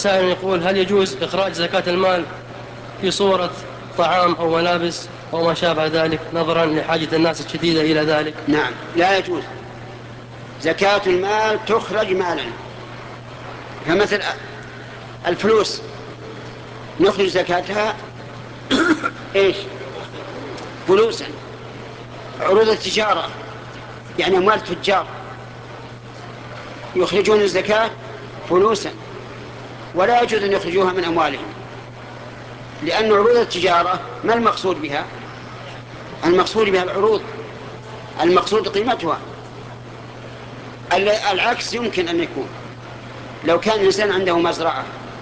سائل يقول: هل يجوز إخراج زكاة المال في صورة طعام أو ملابس أو ما شابه ذلك نظرا لحاجة الناس الشديدة إلى ذلك؟ نعم، لا يجوز. زكاة المال تخرج مالا، فمثل الفلوس نخرج زكاتها إيش؟ فلوسا. عروض التجارة يعني أموال التجار يخرجون الزكاة فلوسا، ولا يجوز أن يخرجوها من أموالهم، لأن عروض التجارة ما المقصود بها؟ المقصود بها العروض، المقصود قيمتها. العكس يمكن أن يكون، لو كان الإنسان عنده مزرعة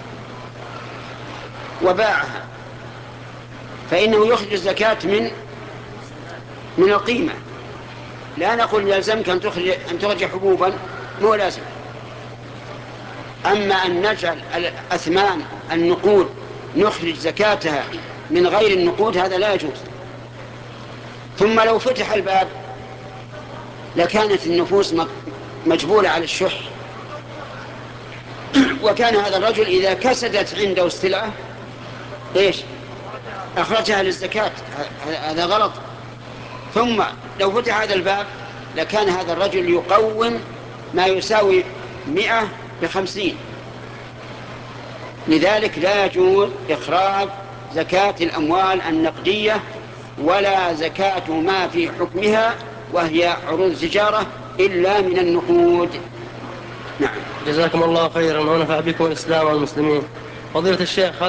وباعها فإنه يخرج الزكاة من القيمة. لا نقول يلزمك أن تخرج حبوبا، مو لازم. أما أن نجعل الأثمان النقود نخرج زكاتها من غير النقود هذا لا يجوز. ثم لو فتح الباب لكانت النفوس مجبولة على الشح، وكان هذا الرجل إذا كسدت عنده السلعة إيش؟ أخرجها للزكاة. هذا غلط. ثم لو فتح هذا الباب لكان هذا الرجل يقوم ما يساوي 150. لذلك لا يجوز إخراج زكاة الأموال النقدية ولا زكاة ما في حكمها وهي عروض التجارة إلا من النقود. نعم. جزاكم الله خيرا ونفع بكم الإسلام والمسلمين. فضيلة الشيخ،